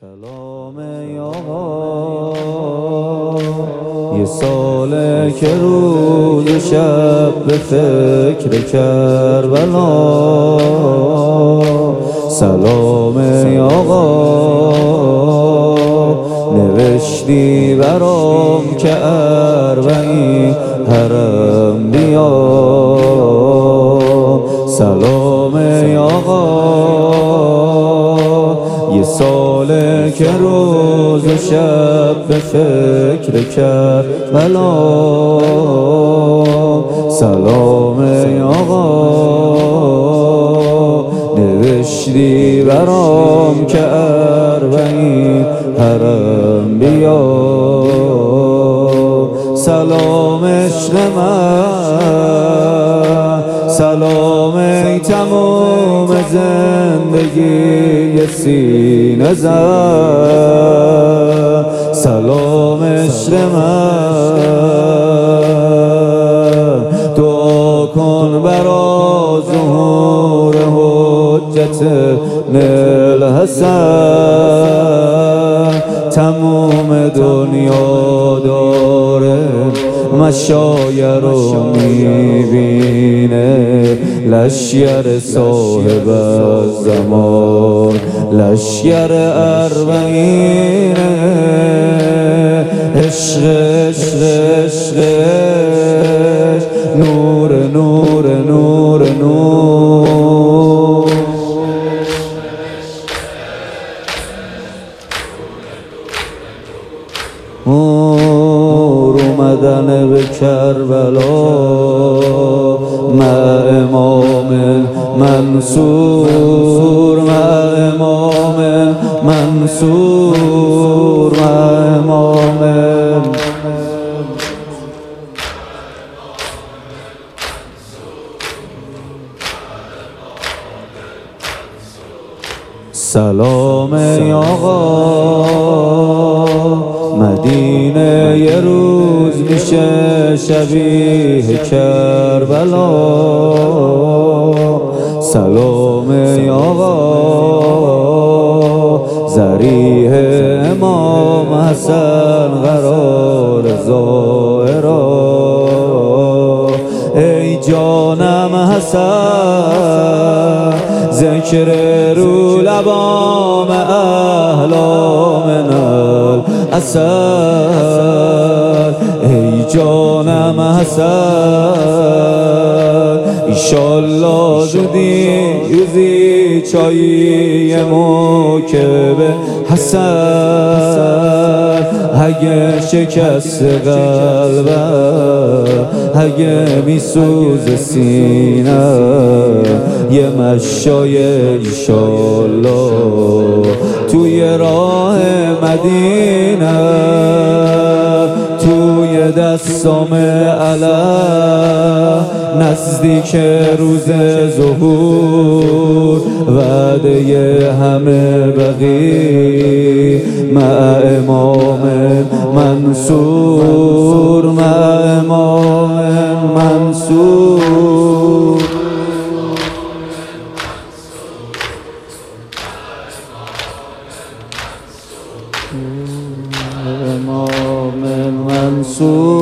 سلام ای آقا، یه ساله که روز و شب به فکر کربلا. سلام ای آقا، نوشتی برام که اربعین حرم بیا. سلام ای آقا، یه ساله که روز و شب به فکر کربلا. سلام ای آقا، نوشتی برام که اربعین حرم بیا. سلام عشق من، سلام ای تمام زندگی سینه زن. سلام عشق من، دعا کن برا ظهور حجت الحسن. تمام دنیا داره مشایع رو میبینه، لشگر صاحب الزمان، لشگر اربعینه. عشق عشق عشق نور نور نور نور. اومدن به کربلا مع امام منصور، مع امام منصور، مع امام. سلام ای آقا، مدینه یه روز میشه شبیه کربلا. سلام ای آقا، ذریح امام حسن قرار زائرا. ای جانم حسن، ذکر رو لبام احلا من الاسد. ای جانم حسن، ایشالله زودی روزی چایی موکب حسن. اگه شکست قلبم، اگه میسوز سینه، یه مشای ایشالله توی راه مدینه، توی دستام علم، نزدیک روز ظهور، وعده همه بقی مع امام منصور، مع امام منصور. امام منصور.